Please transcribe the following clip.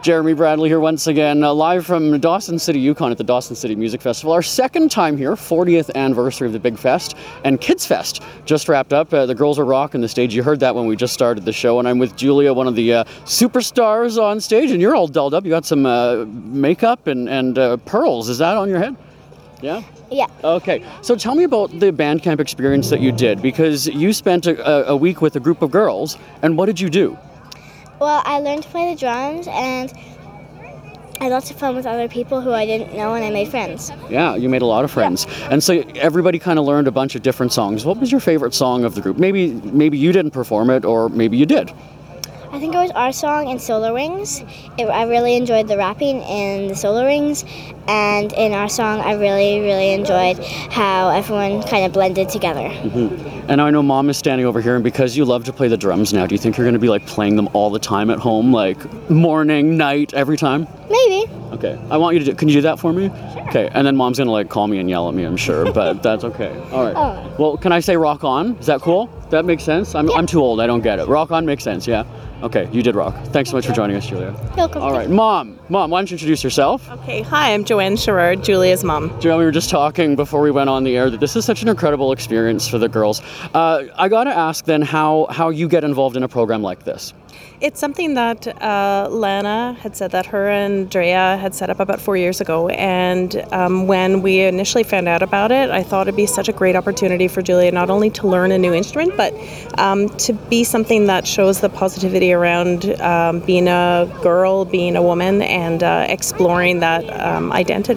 Jeremy Bradley here once again, live from Dawson City, Yukon at the Dawson City Music Festival. Our second time here, 40th anniversary of the Big Fest, and Kids Fest just wrapped up. The girls are rocking the stage. You heard that when we just started the show, and I'm with Julia, one of the superstars on stage, and you're all dolled up. You got some makeup and pearls. Is that on your head? Yeah? Yeah. Okay, so tell me about the band camp experience that you did, because you spent a week with a group of girls, and what did you do? Well, I learned to play the drums, and I had lots of fun with other people who I didn't know, and I made friends. Yeah, you made a lot of friends. Yeah. And so everybody kind of learned a bunch of different songs. What was your favorite song of the group? Maybe you didn't perform it, or maybe you did. I think it was our song in Solar Wings. I really enjoyed the rapping in the Solar Wings, and in our song I really, really enjoyed how everyone kind of blended together. Mm-hmm. And I know Mom is standing over here, and because you love to play the drums now, do you think you're going to be like playing them all the time at home, like morning, night, every time? Maybe. Okay, I want you to can you do that for me? Sure. Okay, and then Mom's going to like call me and yell at me, I'm sure, but that's okay. All right. Oh. Well, can I say rock on? Is that cool? That makes sense? I'm too old, I don't get it. Rock on makes sense, yeah? Okay, you did rock. Thanks so much for joining us, Julia. Welcome. All right, Mom, why don't you introduce yourself? Okay, hi, I'm Joanne Sherrard, Julia's mom. Julia, we were just talking before we went on the air that this is such an incredible experience for the girls. I got to ask then how you get involved in a program like this. It's something that Lana had said that her and Drea had set up about 4 years ago, and when we initially found out about it, I thought it'd be such a great opportunity for Julia not only to learn a new instrument, but to be something that shows the positivity around being a girl, being a woman, and exploring that identity.